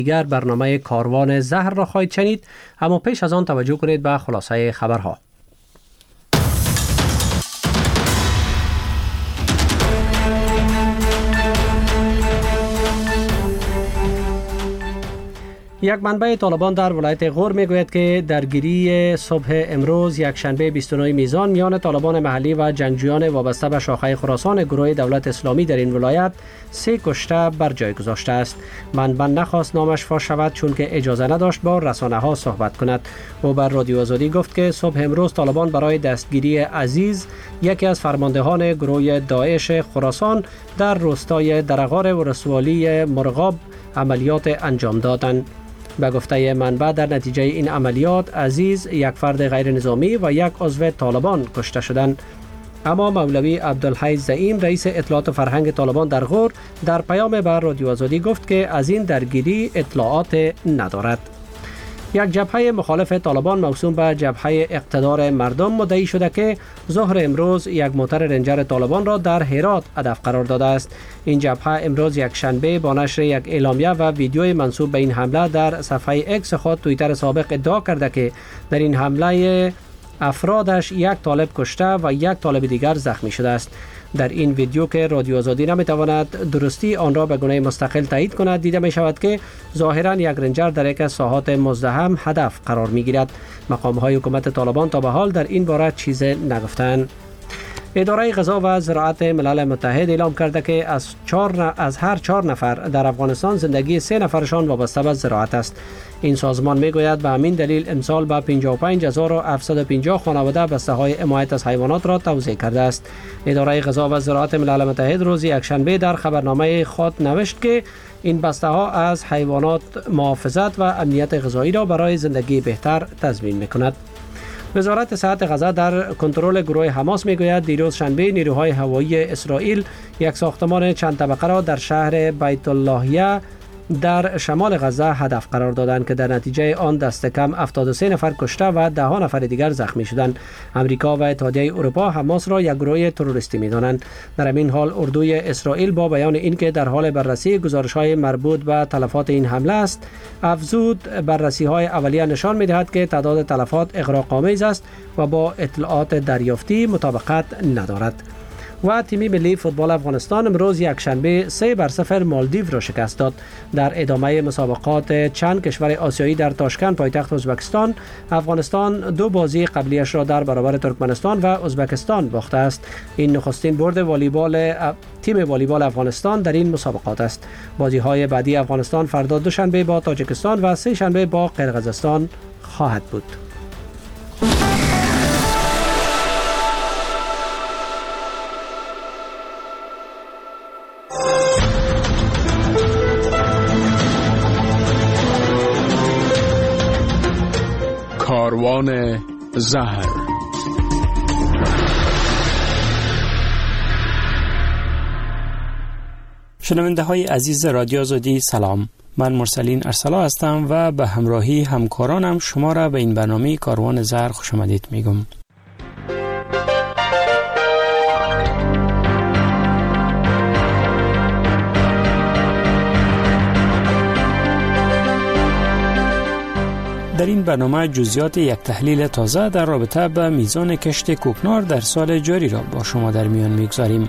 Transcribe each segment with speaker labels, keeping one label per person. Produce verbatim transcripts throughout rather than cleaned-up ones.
Speaker 1: دیگر برنامه کاروان زهر را خواهید شنید، اما پیش از آن توجه کنید به خلاصه خبرها. یک منبع طالبان در ولایت غور میگوید که درگیری صبح امروز یک شنبه بیست و نه میزان میان طالبان محلی و جنگجویان وابسته به شاخه خراسان گروه دولت اسلامی در این ولایت سه کشته بر جای گذاشته است. منبع نخواست نامش فاش شود چون که اجازه نداشت با رسانه ها صحبت کند. او بر رادیو آزادی گفت که صبح امروز طالبان برای دستگیری عزیز، یکی از فرماندهان گروه داعش خراسان، در روستای درغار ولسوالی مرغاب عملیات انجام دادند. به گفته منبع در نتیجه این عملیات عزیز، یک فرد غیر نظامی و یک عضو طالبان کشته شدند. اما مولوی عبدالحی زعیم رئیس اطلاعات و فرهنگ طالبان در غور در پیام بر رادیو آزادی گفت که از این درگیری اطلاعات ندارد. یک جبهه مخالف طالبان موسوم به جبهه اقتدار مردم مدعی شده که ظهر امروز یک موتر رنجر طالبان را در هرات هدف قرار داده است. این جبهه امروز یک شنبه با نشر یک اعلامیه و ویدیوی منسوب به این حمله در صفحه اکس خود توییتر سابق ادعا کرده که در این حمله افرادش یک طالب کشته و یک طالب دیگر زخمی شده است. در این ویدیو که رادیو آزادی نمیتواند درستی آن را به گونه مستقل تایید کند، دیده می شود که ظاهرا یک رنجر در یک از ساحات مزدحم هدف قرار می گیرد. مقام های حکومت طالبان تا به حال در این باره چیز نگفتند. اداره غذا و زراعت ملل متحد اعلام کرده که از چهار از هر چهار نفر در افغانستان زندگی سه نفرشان وابسته به زراعت است. این سازمان میگوید به همین دلیل امسال به پنجاه و پنج هزار و هفتصد و پنجاه خانواده بسته های حمایت از حیوانات را توزیع کرده است. اداره غذا و زراعت ملل متحد روز یکشنبه در خبرنامه خود نوشت که این بسته ها از حیوانات محافظت و امنیت غذایی را برای زندگی بهتر تضمین میکند. وزارت صحت غزه در کنترل گروه حماس میگوید دیروز شنبه نیروهای هوایی اسرائیل یک ساختمان چند طبقه را در شهر بیت اللهیه در شمال غزه هدف قرار دادند که در نتیجه آن دست کم هفتاد و سه نفر کشته و ده ها نفر دیگر زخمی شدند. امریکا و اتحادیه اروپا حماس را یک گروه تروریستی می‌دانند. در همین حال اردوی اسرائیل با بیان اینکه در حال بررسی گزارش‌های مربوط به تلفات این حمله است، افزود بررسی‌های اولیه نشان می‌دهد که تعداد تلفات اغراق‌آمیز است و با اطلاعات دریافتی مطابقت ندارد. و تیم ملی فوتبال افغانستان امروز یک شنبه سه بر صفر مالدیو را شکست داد. در ادامه مسابقات چند کشور آسیایی در تاشکند پایتخت ازبکستان، افغانستان دو بازی قبلیش را در برابر ترکمنستان و ازبکستان باخته است. این نخستین برد والیبال تیم والیبال افغانستان در این مسابقات است. بازی‌های بعدی افغانستان فردا دوشنبه با تاجیکستان و سه شنبه با قرقیزستان خواهد بود.
Speaker 2: کاروان زهر.
Speaker 3: شنونده های عزیز رادیو آزادی سلام، من مرسلین ارسلا هستم و به همراهی همکارانم شما را به این برنامه کاروان زهر خوش آمدید میگم. در این برنامه جزئیات یک تحلیل تازه در رابطه با میزان کشت کوکنار در سال جاری را با شما در میان میگذاریم.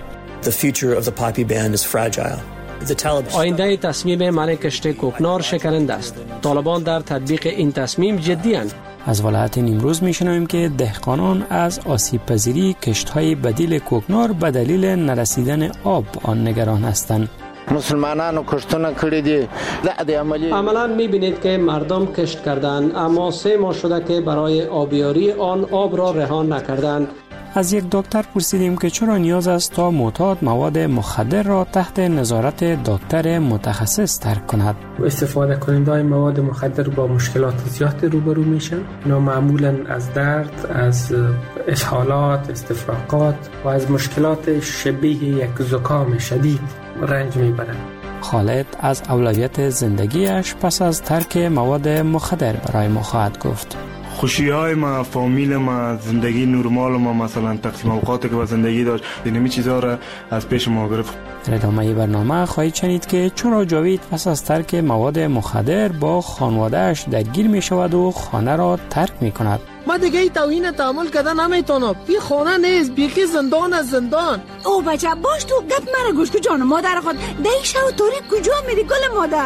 Speaker 1: آینده تصمیم منع کشت کوکنار شکننده است. طالبان در تطبیق این تصمیم جدی اند.
Speaker 3: از ولایت نیمروز میشنویم که دهقانان از آسیب پذیری کشت‌های بدیل کوکنار به دلیل نرسیدن آب آن نگران هستند.
Speaker 4: مسلمانانو کشتونه کړی دي.
Speaker 1: عملاً می‌بینید که مردم کشت کردند، اما سه ماه شده که برای آبیاری آن آب را رها نکردند.
Speaker 3: از یک دکتر پرسیدیم که چرا نیاز است تا معتاد مواد مخدر را تحت نظارت دکتر متخصص ترک کند.
Speaker 5: استفاده کنندگان مواد مخدر با مشکلات زیاد روبرو میشن. اینا معمولاً از درد، از اسهالات، استفراغات و از مشکلات شبیه یک زکام شدید رنج میبرند.
Speaker 3: خالد از اولویت زندگیش پس از ترک مواد مخدر برای ما خواهد گفت.
Speaker 6: خوشی های ما، فامیل ما، زندگی نرمال ما، مثلا تقسیم اوقاتی که با زندگی داشت، اینمی چیزها را از پیش ما گرفت.
Speaker 3: در ادامه برنامه خواهید شنید که چرا جاوید پس از ترک مواد مخدر با خانواده‌اش درگیر می شود و خانه را ترک می کند.
Speaker 7: ما دیگه ای توهین تحمل کردن نمیتونم. بی خانه نیست، بیخی زندان از زندان.
Speaker 8: او بچه باش تو گپ مرا گوش کو جان مادر خود دیشه و تاریک کجا میری گل مادر؟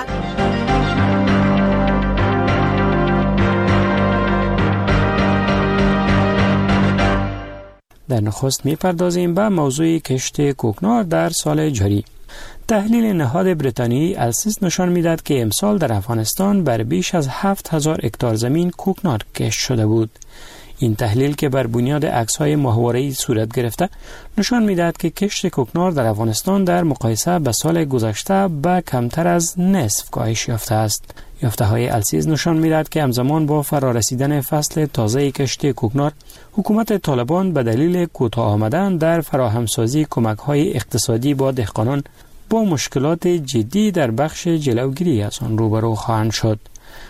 Speaker 3: در نخست می‌پردازیم به موضوع کشت کوکنار در سال جاری. تحلیل نهاد بریتانیایی السیس نشان می‌دهد که امسال در افغانستان بر بیش از هفت هزار هکتار زمین کوکنار کشت شده بود. این تحلیل که بر بنیاد عکس‌های ماهواره‌ای صورت گرفته نشان می‌دهد که کشت کوکنار در افغانستان در مقایسه به سال گذشته به کمتر از نصف کاهش یافته است. یافته‌های السیز نشان می‌دهد که همزمان با فرارسیدن فصل تازه کشت کوکنار، حکومت طالبان به دلیل کوتاه آمدن در فراهمسازی کمک‌های اقتصادی با دهقانان با مشکلات جدی در بخش جلوگیری از آن روبرو خواهند شد.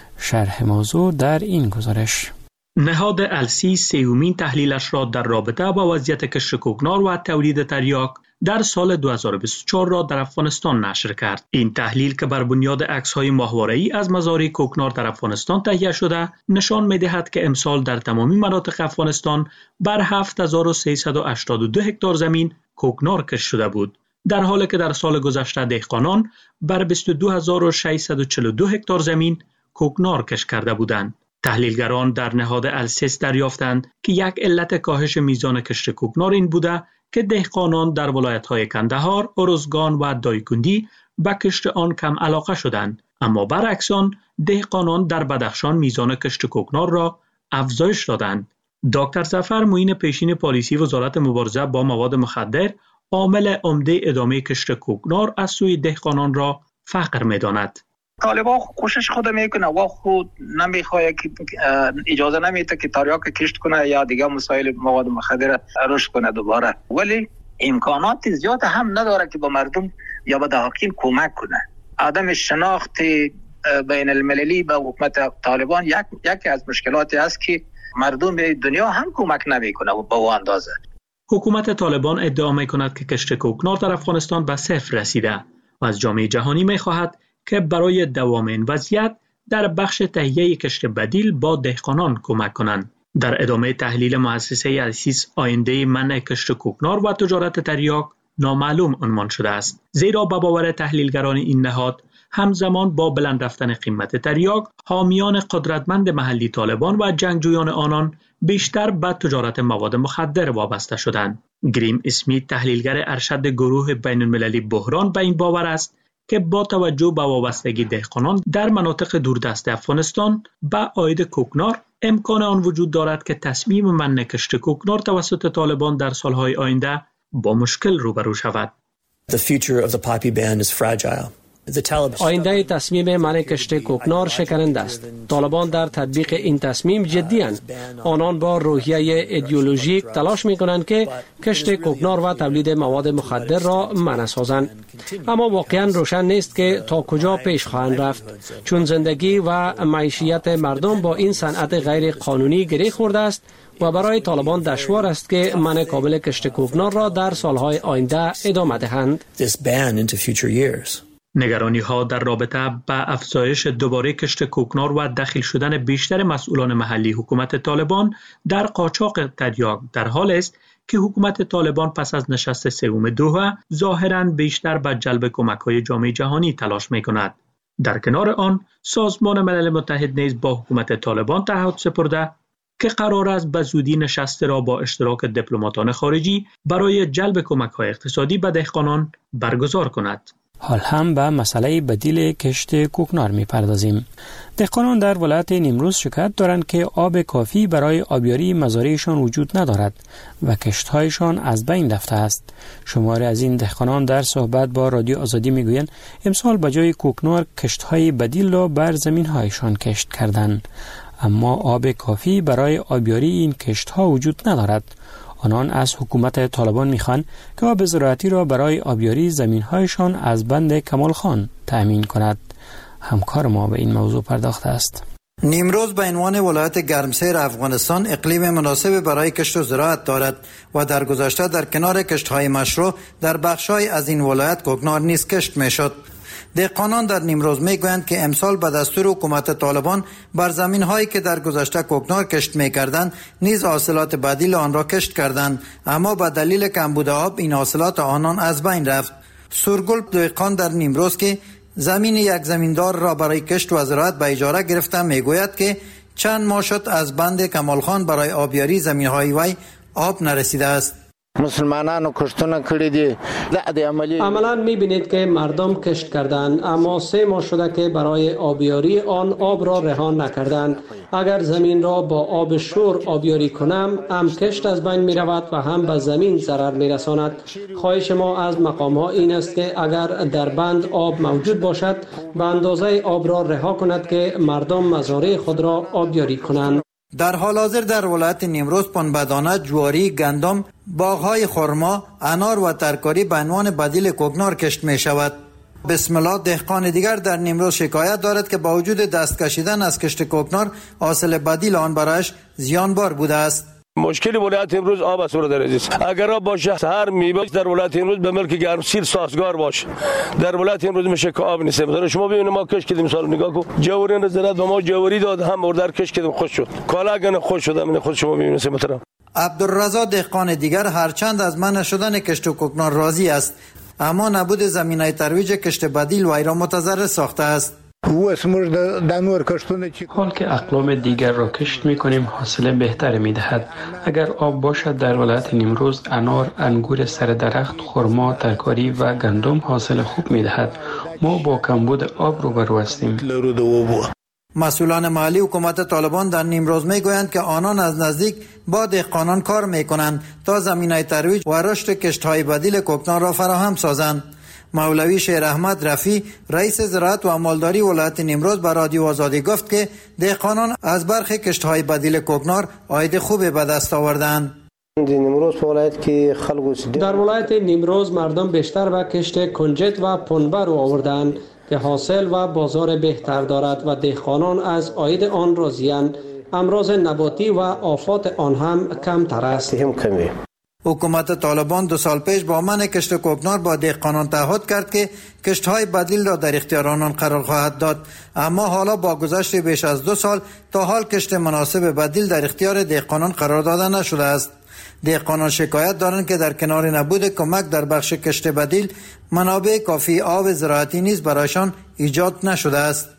Speaker 3: شرح موضوع در این گزارش.
Speaker 9: نهاد السی سیومین تحلیلش را در رابطه با وضعیت کشت کوکنار و تولید تریاک در سال دو هزار و بیست و چهار را در افغانستان نشر کرد. این تحلیل که بر بنیاد عکس‌های ماهواره‌ای از مزارع کوکنار در افغانستان تهیه شده، نشان می‌دهد که امسال در تمامی مناطق افغانستان بر هفت هزار و سیصد و هشتاد و دو هکتار زمین کوکنار کشت شده بود، در حالی که در سال گذشته دهقانان بر بیست و دو هزار و ششصد و چهل و دو هکتار زمین کوکنار کشت کرده بودند. تحلیلگران در نهاد السیس دریافتند که یک علت کاهش میزان کشت کوکنار این بوده که دهقانان در ولایت‌های کندهار، ارزگان و دایکندی به کشت آن کم علاقه شدند، اما برعکس آن دهقانان در بدخشان میزان کشت کوکنار را افزایش دادند. دکتر ظفر معین پیشین پالیسی وزارت مبارزه با مواد مخدر عامل عمده ادامه کشت کوکنار از سوی دهقانان را فقر می‌داند.
Speaker 10: طالبان کوشش خود میکنه و خود نمیخواد که اجازه نمیده که تریاک کشت کنه یا دیگه مسائل مواد مخدر رشد کنه دوباره، ولی امکانات زیاد هم نداره که به مردم یا به دهقان کمک کنه. عدم شناخت بین المللی به حکومت طالبان یک یکی از مشکلاتی است که مردم به دنیا هم کمک نمیکنه و به اون اندازه.
Speaker 9: حکومت طالبان ادعا میکند که کشت کوکنار در افغانستان به صفر رسیده و از جامعه جهانی میخواهد که برای دوام این وضعیت در بخش تهیه کشت بدیل با دهقانان کمک کنند. در ادامه تحلیل مؤسسه السیس آینده منع کشت کوکنار و تجارت تریاک نامعلوم عنوان شده است، زیرا به باور تحلیلگران این نهاد همزمان با بلند رفتن قیمت تریاک، حامیان قدرتمند محلی طالبان و جنگجویان آنان بیشتر به تجارت مواد مخدر وابسته شدند. گریم اسمیت تحلیلگر ارشد گروه بین المللی بحران به این باور است که با توجه به وابستگی دهقانان در مناطق دوردست افغانستان به عاید کوکنار، امکان آن وجود دارد که تصمیم منع کشت کوکنار توسط طالبان در سالهای آینده با مشکل روبرو شود.
Speaker 11: The future of the poppy ban is fragile.
Speaker 1: آینده تصمیم منع کشت کوکنار شکننده است. طالبان در تطبیق این تصمیم جدی اند. آنان با روحیه ایدئولوژیک تلاش می کنند که کشت کوکنار و تولید مواد مخدر را منع سازند. اما واقعا روشن نیست که تا کجا پیش خواهند رفت، چون زندگی و معیشت مردم با این صنعت غیر قانونی گره خورده است و برای طالبان دشوار است که منع کامل کشت کوکنار را در سالهای آینده ادامه دهند.
Speaker 9: نگرانی ها در رابطه با افزایش دوباره کشت کوکنار و دخیل شدن بیشتر مسئولان محلی حکومت طالبان در قاچاق تریاک در حال است که حکومت طالبان پس از نشست سوم دوحه ظاهراً بیشتر به جلب کمک‌های جامعه جهانی تلاش می‌کند. در کنار آن، سازمان ملل متحد نیز با حکومت طالبان تعهد سپرده که قرار است به زودی نشست را با اشتراک دیپلماتان خارجی برای جلب کمک‌های اقتصادی به دهقانان برگزار کند.
Speaker 3: حال هم به مسئله بدیل کشت کوکنار می پردازیم. دهقانان در ولایت نیمروز شکایت دارند که آب کافی برای آبیاری مزارعشان وجود ندارد و کشت‌هایشان از بین رفته است. شماری از این دهقانان در صحبت با رادیو آزادی می گویند امسال به جای کوکنار کشت‌های بدیل را بر زمین‌هایشان کشت کردند، اما آب کافی برای آبیاری این کشت‌ها وجود ندارد. آنان از حکومت طالبان میخوان که آب زراعتی را برای آبیاری زمین‌هایشان از بند کمال خان تأمین کند. همکار ما به این موضوع پرداخته است.
Speaker 12: نیمروز به عنوان ولایت گرمسیر افغانستان اقلیم مناسب برای کشت و زراعت دارد و در گذشته در کنار کشت‌های مشروع در بخش‌های از این ولایت کوکنار نیز کشت می‌شد. دهقانان در نیمروز میگویند که امسال به دستور حکومت طالبان بر زمین‌هایی که در گذشته کوکنار کشت می‌کردند نیز حاصلات بدیل آن را کشت کردند، اما به دلیل کمبود آب این حاصلات آنان از بین رفت. سورگل دهقان در نیمروز که زمین یک زمیندار را برای کشت و زراعت به اجاره گرفته میگوید که چند ماه شد از بند کمال خان برای آبیاری زمین‌های وی آب نرسیده است.
Speaker 4: مسلمانانو کشتونه کړی دي د عملی
Speaker 1: عملا میبینید که مردم کشت کردند، اما سه ماه شده که برای آبیاری آن آب را رها نکردند. اگر زمین را با آب شور آبیاری کنم هم کشت از بین می رود و هم به زمین ضرر می رساند. خواهش ما از مقام ها این است که اگر در بند آب موجود باشد به اندازه آب را رها کند که مردم مزارع خود را آبیاری کنند.
Speaker 12: در حال حاضر در ولایت نیمروز پنبه‌دانه، جواری، گندم، باغ‌های خرما، انار و ترکاری به عنوان بدیل کوکنار کشت می شود. بسم الله دهقان دیگر در نیمروز شکایت دارد که با وجود دست کشیدن از کشت کوکنار حاصل بدیل آن برایش زیانبار بوده است.
Speaker 13: مشکلی ولایت امروز آب است در عزیز. اگر آب باشه هر میوه در ولایت امروز به ملک گرمسیر سازگار باشه. در ولایت امروز میشه که آب نیست. مثلا شما ببینید ما کش کردیم سال نگاه کو. جواری نظارت به ما جواری داد هم اردر کش کردیم خوش شد. کالا گن خوش شد. من خود شما ببینید مثلا.
Speaker 12: عبدالرضا دهقان دیگر هرچند از من نشدن کشت و کوکنار راضی است، اما نبود زمینه ترویج کشت بدیل وی را متضرر ساخته است.
Speaker 3: حال که اقلام دیگر را کشت می کنیم حاصل بهتر می دهد. اگر آب باشد در ولایت نیمروز انار، انگور سر درخت، خرما، ترکاری و گندم حاصل خوب می دهد. ما با کمبود آب روبرو هستیم.
Speaker 12: مسئولان محلی حکومت طالبان در نیمروز می گویند که آنان از نزدیک با دهقانان کار می کنند تا زمینه ترویج و رشد کشت‌های بدیل کوکنار را فراهم سازند. مولوی شیر احمد رفی رئیس زراعت و مالداری ولایت نیمروز به رادیو آزادی گفت که دهقانان از برخی کشت‌های بدیل کوکنار عاید خوبی به دست آوردند.
Speaker 1: در ولایت نیمروز مردم بیشتر به کشت کنجد و پنبه رو آوردند که حاصل و بازار بهتر دارد و دهقانان از عاید آن راضی‌اند. امراض نباتی و آفات آن هم کمتر است.
Speaker 12: حکومت طالبان دو سال پیش با منع کشت کوکنار با دهقانان تعهد کرد که کشت‌های بدیل را در اختیار آنان قرار خواهد داد، اما حالا با گذشت بیش از دو سال تا حال کشت مناسب بدیل در اختیار دهقانان قرار داده نشده است. دهقانان شکایت دارند که در کنار نبود کمک در بخش کشت بدیل منابع کافی آب زراعتی نیز برایشان ایجاد نشده است.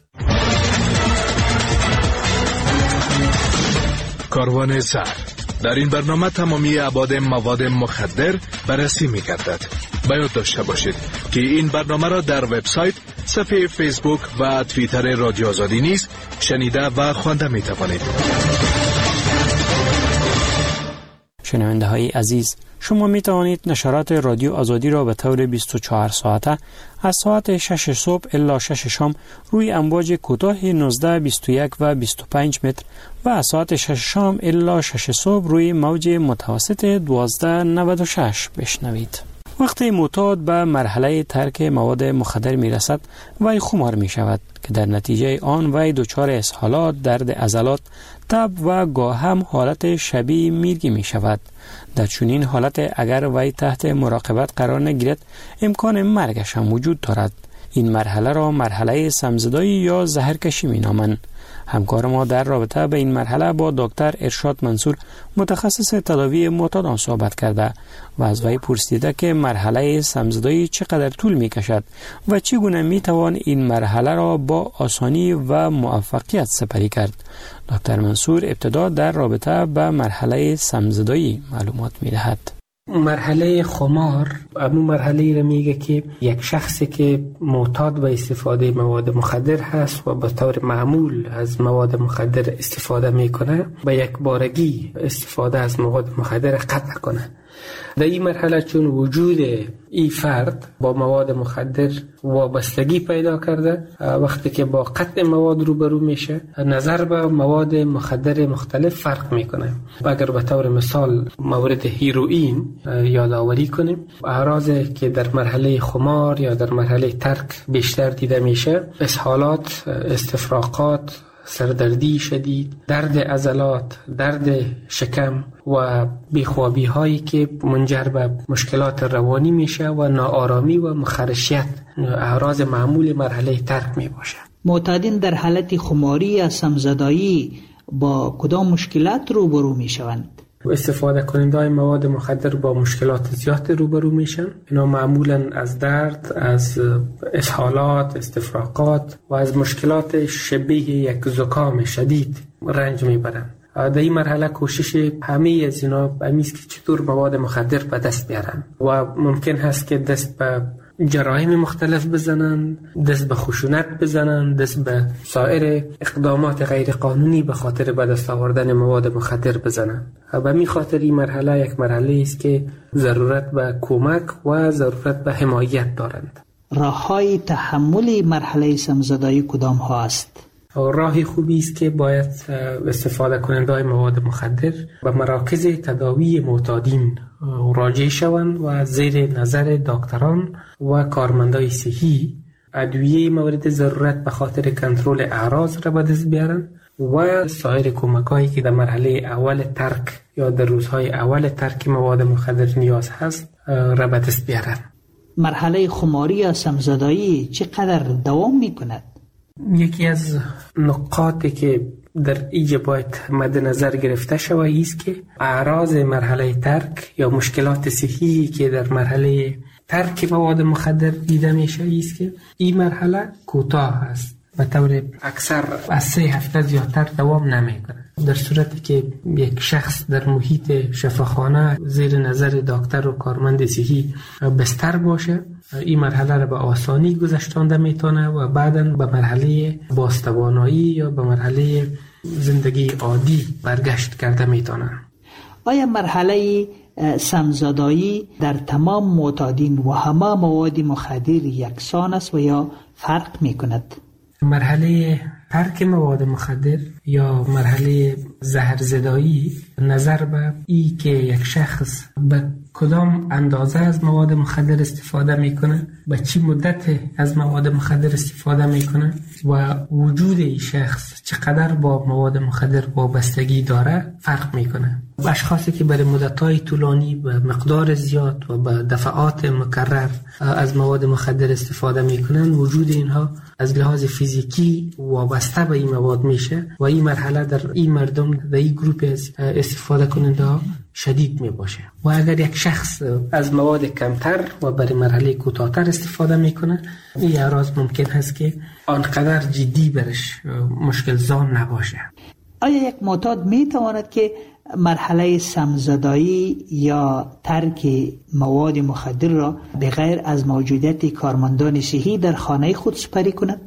Speaker 2: کاروان زهر در این برنامه تمامی ابعاد مواد مخدر بررسی می‌گردد. باید داشته باشید که این برنامه را در وبسایت، صفحه فیسبوک و توییتر رادیو آزادی نیز شنیده و خوانده می‌توانید.
Speaker 3: شنونده های عزیز، شما می توانید نشرات رادیو آزادی را به طور بیست و چهار ساعته از ساعت شش صبح الی شش شام روی امواج کوتاه نوزده، بیست و یک و بیست و پنج متر و از ساعت شش شام الی شش صبح روی موج متوسط دوازده نود و شش بشنوید. وقتی معتاد به مرحله ترک مواد مخدر می رسد وی خمار می شود که در نتیجه آن وی دچار اسهالات، درد عضلات، تب و گاه هم حالت شبیه میرگی می شود. در چنین حالت اگر وی تحت مراقبت قرار نگیرد امکان مرگش هم وجود دارد. این مرحله را مرحله سمزدایی یا زهرکشی می نامند. همکار ما در رابطه به این مرحله با دکتر ارشاد منصور متخصص تداوی معتادان صحبت کرده و از وی پرسیده که مرحله سمزدایی چقدر طول می کشد و چگونه می توان این مرحله را با آسانی و موفقیت سپری کرد. دکتر منصور ابتدا در رابطه به مرحله سمزدایی معلومات می دهد.
Speaker 5: مرحله خمار همون مرحله را میگه که یک شخصی که معتاد به استفاده مواد مخدر هست و به طور معمول از مواد مخدر استفاده میکنه به یک بارگی استفاده از مواد مخدر قطع کنه. در این مرحله چون وجود این فرد با مواد مخدر وابستگی پیدا کرده، وقتی که با قطع مواد روبرو میشه نظر به مواد مخدر مختلف فرق میکنه. اگر به طور مثال مورد هیروئین یادآوری کنیم، اعراضی که در مرحله خمار یا در مرحله ترک بیشتر دیده میشه اسهالات، استفراغات، سردردی شدید، درد عضلات، درد شکم و بیخوابی هایی که منجر به مشکلات روانی میشه و ناآرامی و مخرشیت اعراض معمول مرحله ترک می باشه.
Speaker 14: معتادین در حالت خماری یا سمزدایی با کدام مشکلات روبرو می شوند؟
Speaker 5: استفاده کننده مواد مخدر با مشکلات زیاد روبرو میشن. اینا معمولا از درد، از اسهالات، استفراغات و از مشکلات شبیه یک زکام شدید رنج میبرن. در این مرحله کوشش همه از اینا همیست که چطور مواد مخدر به دست بیارن و ممکن هست که دست به جرایم مختلف بزنن، دست به خشونت بزنن، دست به سایر اقدامات غیر قانونی به خاطر به دست آوردن مواد مخدر بزنن. و می خاطر این مرحله یک مرحله است که ضرورت به کمک و ضرورت به حمایت دارند.
Speaker 14: راه‌های تحمل مرحله سمزدایی کدام ها است؟
Speaker 5: راهی خوبی است که باید استفاده کننده مواد مخدر به مراکز تداوی معتادین راجع شوند و زیر نظر دکتران و کارمندای صحی ادویه مورد ضرورت به خاطر کنترل اعراض را به دست بیارن و سایر کمکایی که در مرحله اول ترک یا در روزهای اول ترک مواد مخدر نیاز هست را به دست بیارن.
Speaker 14: مرحله خماری یا سمزدایی چقدر دوام می کند؟
Speaker 5: یکی از نقاطی که در اینجا باید مد نظر گرفته شود است که اعراض مرحله ترک یا مشکلات صحی که در مرحله ترک مواد مخدر دیده میشه است که این مرحله کوتاه است، به طور اکثر از سه هفته زیادتر دوام نمیکنه. در صورتی که یک شخص در محیط شفاخانه زیر نظر دکتر و کارمند صحی بستر باشه، این مرحله را به آسانی گذشتانده میتونه و بعداً به مرحله بازتوانایی یا به مرحله زندگی عادی برگشت کرده میتونه.
Speaker 14: آیا مرحله سمزدایی در تمام معتادین و همه مواد مخدر یکسان است و یا فرق میکند؟
Speaker 5: مرحله ترک مواد مخدر یا مرحله زهرزدایی نظر به ای که یک شخص به کدام اندازه از مواد مخدر استفاده میکنه، به چی مدت از مواد مخدر استفاده میکنه و وجود این شخص چقدر با مواد مخدر وابستگی داره فرق میکنه. اشخاصی که برای مدت‌های طولانی به مقدار زیاد و به دفعات مکرر از مواد مخدر استفاده میکنن، وجود اینها از لحاظ فیزیکی وابسته به این مواد میشه و این مرحله در این مردم در این گروپ از استفاده کننده ها شدید می باشه. و اگر یک شخص از مواد کمتر و برای مرحله کوتاه‌تر استفاده میکنه، این اعراض ممکن هست که آنقدر جدی برش مشکل زان نباشه.
Speaker 14: آیا یک معتاد می تواند که مرحله سمزدایی یا ترک مواد مخدر را بغیر از موجودیت کارمندان صحی در خانه خود سپری کند؟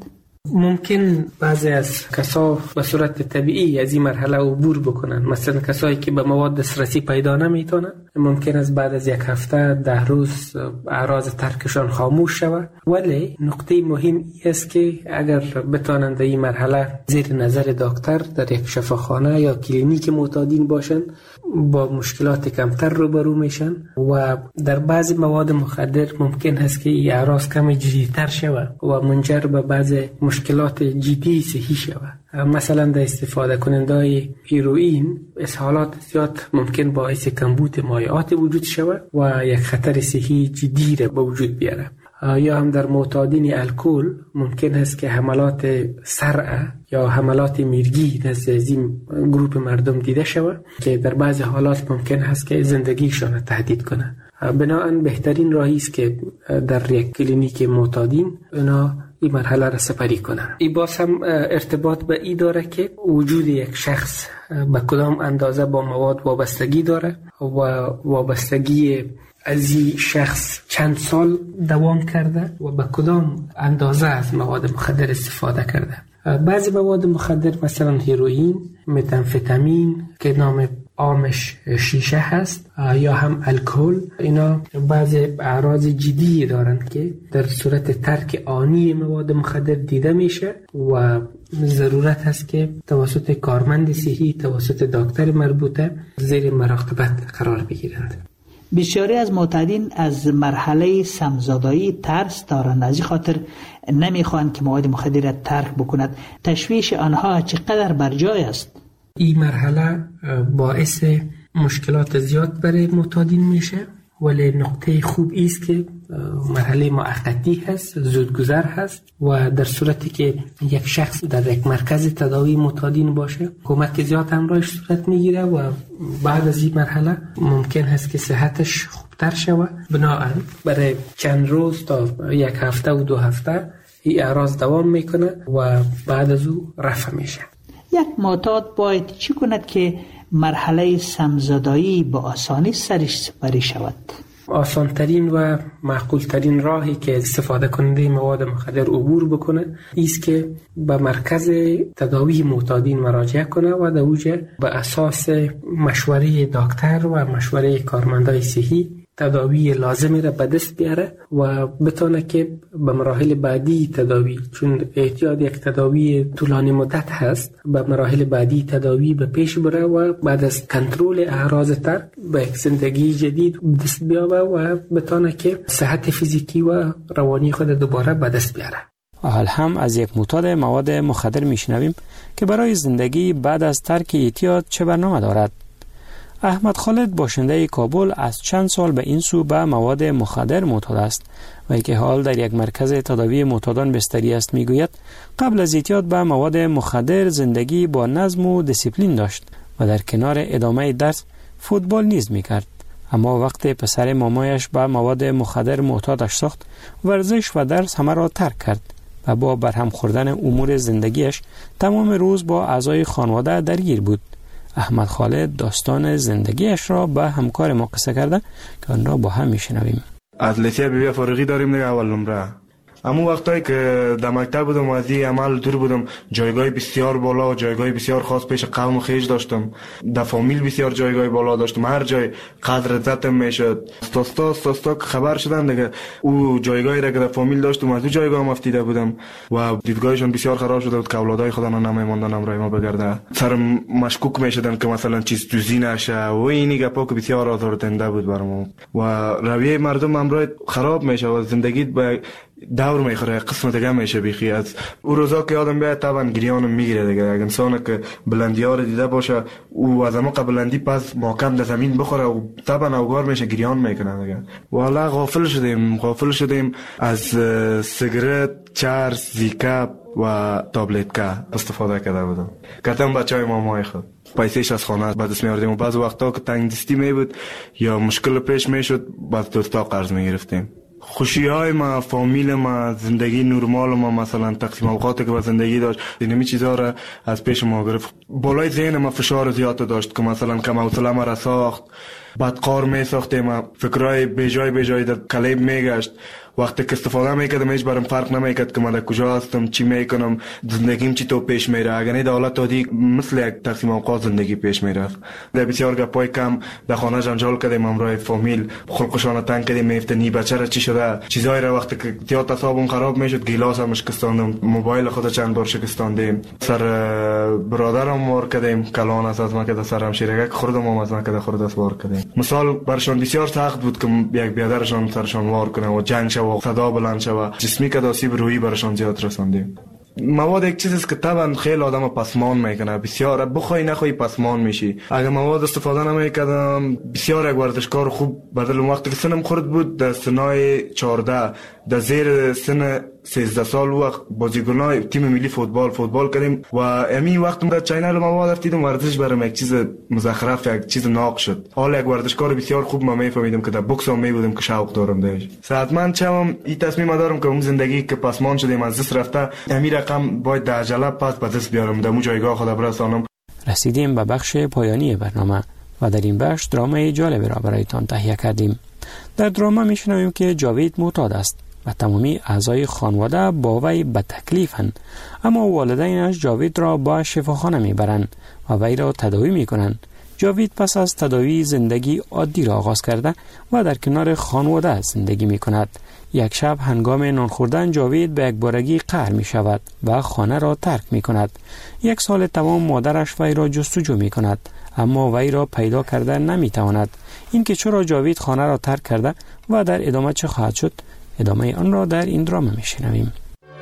Speaker 5: ممکن بعضی از کسا به صورت طبیعی از این مرحله عبور بکنن. مثلا کسایی که به مواد دسترسی پیدا نمیتونن، ممکن است بعد از یک هفته ده روز اعراض ترکشان خاموش شود. ولی نقطه مهم است که اگر بتونن در این مرحله زیر نظر دکتر در یک شفاخانه یا کلینیک معتادین باشن، با مشکلات کمتر روبرو میشن و در بعضی مواد مخدر ممکن است که این اعراض کمی جدی‌تر شود و منجر به بعضی مشکلات جدی صحی شود. مثلا در استفاده کننده هیروئین اسهالات زیاد ممکن باعث کمبود مایعات وجود شود و یک خطر صحی جدی را به وجود بیاره. یا هم در معتادین الکل ممکن است که حملات صرع یا حملات میرگی نزد این گروه مردم دیده شود که در بعضی حالات ممکن است که زندگیشان تهدید کنه. بنابراین بهترین راهی است که در یک کلینیک معتادین اینا این مرحله را سپری کنن. این باز هم ارتباط به این داره که وجود یک شخص به کدام اندازه با مواد وابستگی داره و وابستگی از این شخص چند سال دوام کرده و به کدام اندازه از مواد مخدر استفاده کرده. بعضی مواد مخدر مثلا هیروئین، متامفتامین که نام عامش شیشه هست، یا هم الکل، اینا بعضی اعراض جدی دارند که در صورت ترک آنی مواد مخدر دیده میشه و ضرورت هست که توسط کارمند صحی، توسط دکتر مربوطه زیر مراقبت قرار بگیرند.
Speaker 14: بسیاری از معتادین از مرحله سمزدایی ترس دارند، از این خاطر نمیخوان که مواد مخدر را ترک بکند. تشویش آنها چقدر بر جای است؟
Speaker 5: این مرحله باعث مشکلات زیاد برای معتادین میشه، ولی نقطه خوب است که مرحله موقتی هست، زودگذر هست و در صورتی که یک شخص در یک مرکز تداوی معتادین باشه کمک زیاد همراهش صورت میگیره و بعد از این مرحله ممکن هست که صحتش خوبتر شود. بنابراین برای چند روز تا یک هفته و دو هفته این اعراض دوام میکنه و بعد از او رفع میشه.
Speaker 14: یک معتاد باید چی کند که مرحله سمزدایی با آسانی سرش سپری شود؟
Speaker 5: آسانترین و معقولترین راهی که استفاده کننده مواد مخدر عبور بکنه ایست که به مرکز تداوی معتادین مراجعه کنه و در اوجه به اساس مشوره دکتر و مشوره کارمندای صحی تداوی لازمی را به دست بیاره و بتونه که به مراحل بعدی تداوی، چون احتیاج یک تداوی طولانی مدت هست، به مراحل بعدی تداوی به پیش بره و بعد از کنترل اعراض تر به یک زندگی جدید دست بیاره و بتونه که صحت فیزیکی و روانی خود دوباره به دست بیاره.
Speaker 3: حال هم از یک معتاد مواد مخدر میشنویم که برای زندگی بعد از ترک اعتیاد چه برنامه دارد. احمد خالد باشنده کابل از چند سال به این سو به مواد مخدر معتاد است و که حال در یک مرکز تداوی معتادان بستری است. میگوید قبل از اعتیاد به مواد مخدر زندگی با نظم و دیسیپلین داشت و در کنار ادامه درس فوتبال نیز میکرد، اما وقت پسر مامایش به مواد مخدر معتادش ساخت ورزش و درس همه را ترک کرد و با برهم خوردن امور زندگیش تمام روز با اعضای خانواده درگیر بود. احمد خالد داستان زندگیش را به همکار ما قصه کرده که آن را با هم میشنویم.
Speaker 6: از لیسه بی فارغی داریم دیگه اول نمره. اما وقتایی که در مکتب بودم و از این عمل دور بودم جایگاه بسیار بالا و جایگاه بسیار خاص پیش قوم خیش داشتم. در فامیل بسیار جایگاه بالا داشتم، هر جای قدر عزتم میشد. استاستا استاستا که خبر شدن دیگه او جایگاهی را که در فامیل داشتم از او جایگاه مفتیده بودم و دیدگاهشون بسیار خراب شده بود که اولادای خدا نمیموندن امرای ما بگرده. سرم مشکوک میشدن که مثلا چیز دوزی نشه و اینی گپا که بسیار آزاردهنده بود برام و رویه مردم امرای خراب میشه و زندگی به دور میخوره، قسمت دیگه میشه بیخی. از او روزا که آدم بیاد طبعا گریانم میگیره دیگه. اگه انسان که بلندی ها رو دیده باشه او از اما بلندی پس محکم در زمین بخوره و طبعا اوگار میشه گریان میکنه دیگه. والا غافل شدیم غافل شدیم از سیگرت، چرس، زیکا و تابلتکا استفاده کرده بودم. کتم بچهای مامای خود پیسهش از خانه بعد دست میاردیم و بعض وقتا که تنگ دستی می بود یا مشکل پیش میشد بعد دوستا قرض میگرفتیم. خوشی های ما، فامیل ما، زندگی نرمال ما، مثلا تقسیم اوقاتی که با زندگی داشت، اینمی چیزا را از پیش ما گرفت. بالای ذهن ما فشار زیاد داشت که مثلا کم حوصله ما را ساخت، بعد قار می ساختیم، فکرای بیجای بیجای در کلیب میگشت. وقتی که استفاده میکردم هیچ برام فرق نمیکرد که من در کجا هستم، چی میکنم، زندگیم چی تو پیش میره. اگر نه در حالت عادی مثل یک تقسیم اوقات زندگی پیش میرفت. در بسیار گپای کم در خانه جنجال کردیم، همراه فامیل خلقشان تنگ کردیم، میفتنی بچه را چی شده چیزایی را. وقتی که زیاد اعصابم خراب میشد گیلاسم شکستاندم، موبایل خود چند بار شکستاندیم، سر برادرم مار کردیم، کلان است از من که سرم شیرگک خوردم و از من که خورد است وار کردیم. مثال برشان بسیار سخت بود که یک بیادرشان سرشان وار کنه و جنگ و صدا بلند شود. جسمی که آسیب روحی برشان زیاد رساندیم. مواد یک چیزی است که طبعا خیلی آدم پسمان میکنه، بسیار بخوای نخوای پسمان میشی. اگه مواد استفاده نمیکردم بسیار یک ورزشکار خوب بدل وقتی که سنم خورد بود در سنای چهارده در زیر سن سیزده سال وقت بازیکنای تیم ملی فوتبال فوتبال کردیم و امی وقت در چینل مواد رفتیدم ورزش برام یک چیز مزخرف، یک چیز ناق شد. حالا یک ورزشکار بسیار خوب ما میفهمیدم که در بوکس هم میبودم که شوق دارم داش. صحتمند چم این تصمیم دارم که اون زندگی که پسمان شدیم از دست رفته امی رقم باید در عجله پس به دست بیارم، در اون جایگاه خود برسانم.
Speaker 3: رسیدیم به بخش پایانی برنامه و در این بخش درامای جالبی را برایتان تهیه کردیم. در دراما میشنویم که جاوید معتاد است و تمامی اعضای خانواده با وی به تکلیفند، اما والدینش جاوید را با شفاخانه میبرند و وی را تداوی میکنند، جاوید پس از تداوی زندگی عادی را آغاز کرده و در کنار خانواده زندگی می کند. یک شب هنگام نان خوردن جاوید به یک بارگی قهر می شود و خانه را ترک می کند. یک سال تمام مادرش وی را جستجو می کند اما وی را پیدا کرده نمی تواند. این که چرا جاوید خانه را ترک کرده و در ادامه چه خواهد شد، ادامه آن را در این دراما می شنویم.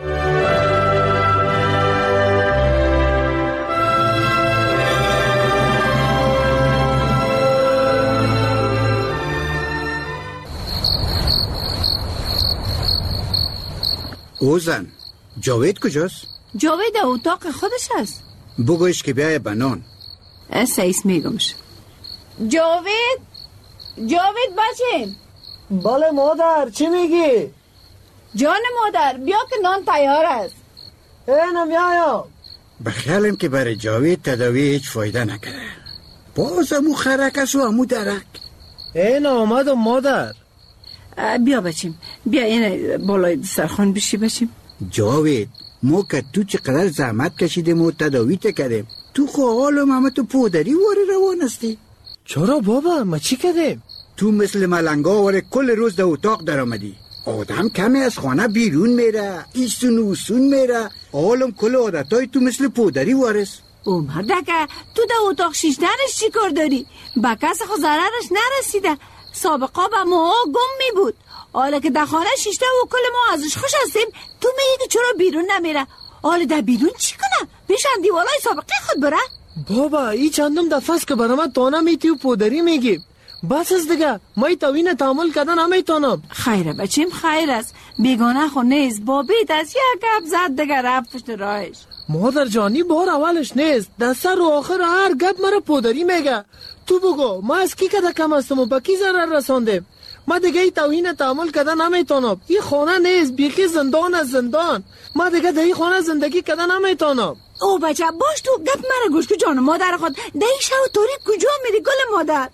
Speaker 15: اوزن، جاوید کجاست؟
Speaker 8: جاوید اتاق خودش است.
Speaker 15: بگویش که بیای بنان.
Speaker 8: سیس میگمش. جاوید جاوید بچه.
Speaker 7: بله مادر، چی میگی؟
Speaker 8: جان مادر بیا که نان تیار است.
Speaker 7: اینم میایم.
Speaker 15: بخیالم که برای جاوید تداوی هیچ فایده نکرده. باز امو خرک است و امو درک.
Speaker 7: این آمدم مادر.
Speaker 8: بیا بچیم، بیا این بالای دسترخوان بشی بچیم.
Speaker 15: جاوید، ما که تو چقدر زحمت کشیدیم و تداوی تکردیم، تو خو حالم همه تو پودری واره روان هستی.
Speaker 7: چرا بابا؟ ما چی کردیم؟
Speaker 15: تو مثل ملنگا واره کل روز در اتاق در آمدی. آدم کمی از خانه بیرون میره، ایستون و اوسون میره، حالم کل عادتای تو مثل پودری وارست.
Speaker 8: او مردکه، تو در اتاق شیشتنش چی کار داری؟ با کس خود ضررش نرسیده. سابقا با ما گم می بود. حالا که در خانه شیشته و کل ما ازش خوش هستیم، تو میگی چرا بیرون نمیره؟ حالا در بیرون چی کنه؟ بیشن دیوالای سابقه خود بره؟
Speaker 7: بابا ای چندم دفعه است که برام تانا میتی و پودری میگی. بس از دیگه مای توین تحمل کردن نمیتونم.
Speaker 8: خیره بچیم، خیر است. بیگانه خو نیست. بابیت از یک گپ زد دیگه رفت پشت راهش.
Speaker 7: مادر جانی بار اولش نیست. در سر و آخر هر گپ مرا پودری میگه. تو بگو ما از کی کده کم هستم و با کی ضرر رساندیم؟ ما دیگه ای توهین تحمل کردن نمیتونم. این خانه نیست، بیخی زندان از زندان. ما دیگه در این خانه زندگی کردن نمیتونم.
Speaker 8: او بچه باش، تو گپ مرا گوش که جان مادر خود. در این شب تاریک کجا میری گل مادر؟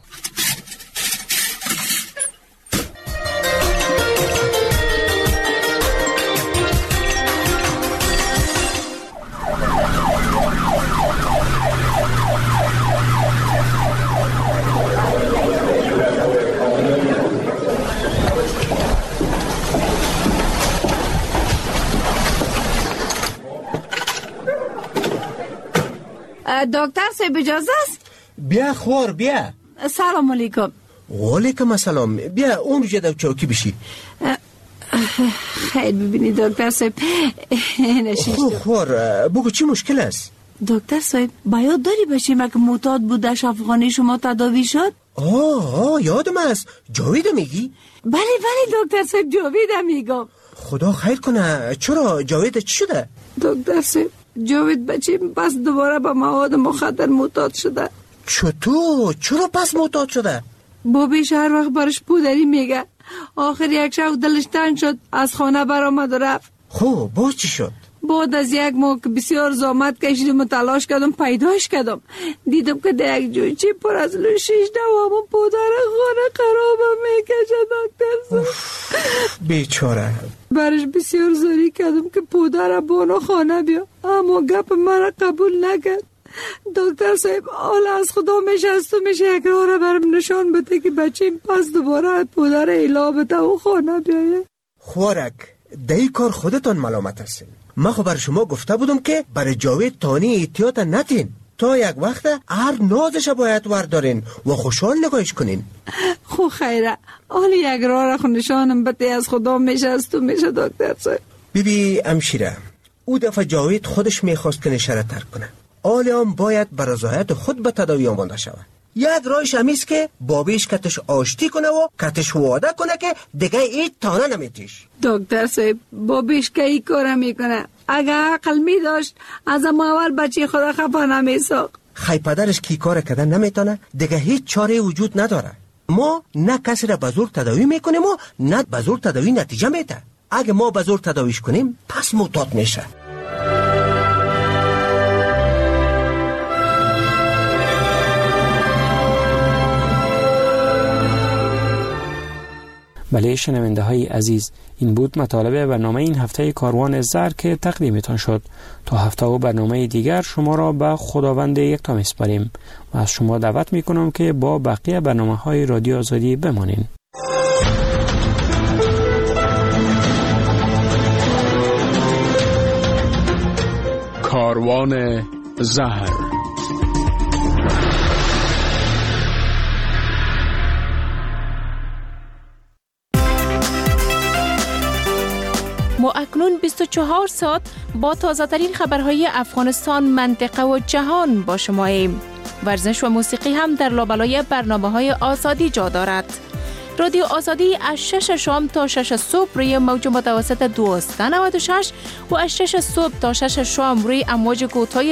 Speaker 8: دکتر صاحب اجازه است؟
Speaker 16: بیا خور بیا.
Speaker 8: سلام علیکم.
Speaker 16: وعلیکم السلام. بیا اونجا در چوکی بشی.
Speaker 8: خیر ببینی دکتر صاحب نشیشتم.
Speaker 16: خور خور بگو چی مشکل است؟
Speaker 8: دکتر صاحب باید داری بشیم که معتاد بودش افغانی شما تداوی شد؟
Speaker 16: آه آه یادم است. جاوید میگی؟
Speaker 8: بله بله دکتر صاحب جاوید میگم.
Speaker 16: خدا خیر کنه. چرا جاوید چی شده؟
Speaker 8: دکتر صاحب جاوید بچیم پس دوباره به مواد مخدر معتاد شده.
Speaker 16: چطور؟ چرا پس معتاد شده؟
Speaker 8: بابیش هر وقت برش پودری میگه. آخر یک شب دلش تنگ شد، از خانه برآمد و رفت.
Speaker 16: خب باز چی شد؟
Speaker 8: بعد از یک ماه که بسیار زحمت کشیدم و تلاش کردم پیداش کردم، دیدم که در یک جویچی پر از لوشیش دوام و پودر خانه خرابم میکشه. دکتر صاحب
Speaker 16: بیچاره.
Speaker 8: برش بسیار زاری کردم که پودر بانو خانه بیا، اما گپ مرا قبول نکرد. دکتر صاحب حالا از خدا میشه از تو میشه یک راه را برم نشان بده که بچیم پس دوباره پودر ایلا بده و خانه بیایه.
Speaker 16: خوارک دی کار خودتان ملامت هستین. من خو بر شما گفته بودم که برای جاوید تانی احتیاط نتین. تا یک وقت هر نازش باید وردارین و خوشحال نگاهش کنین.
Speaker 8: خو خیره حالا یک راه را خو نشانم بده از خدا میشه از تو میشه. دکتر صاحب
Speaker 16: بیبی امشیره او دفعه جاوید خودش میخواست که نشره ترک کنه. حالا هم باید بر رضایت خود به تداوی آمانده شود. یک راهش همیست که بابیش کتش آشتی کنه و کتش وعده کنه که دیگه هیچ تانه نمیتیش.
Speaker 8: دکتر صاحب بابیش که ای کار میکنه؟ اگه عقل می داشت از اول بچه خدا خفا نمیساق.
Speaker 16: خی پدرش کی کار کردن نمیتونه، دیگه هیچ چاره وجود نداره. ما نه کسی را بزرگ تداوی میکنیم و نه بزرگ تداوی نتیجه میده. اگه ما بزرگ تداویش کنیم پس معتاد میشه.
Speaker 3: بله شنونده های عزیز، این بود مطالب برنامه این هفته کاروان زر که تقدیمتان شد. تا هفته و برنامه دیگر شما را به خداوند یکتا میسپاریم و از شما دعوت میکنم که با بقیه برنامه های رادیو آزادی بمانین.
Speaker 17: کاروان زهر.
Speaker 18: ما اکنون بیست و چهار ساعت با تازه ترین خبرهای افغانستان، منطقه و جهان با شما ایم. ورزش و موسیقی هم در لابلای برنامه‌های آزادی جا دارد. رادیو آزادی از شش شام تا شش صبح روی موج متوسط دویست و نود و شش و از شش صبح تا شش شام روی امواج کوتاه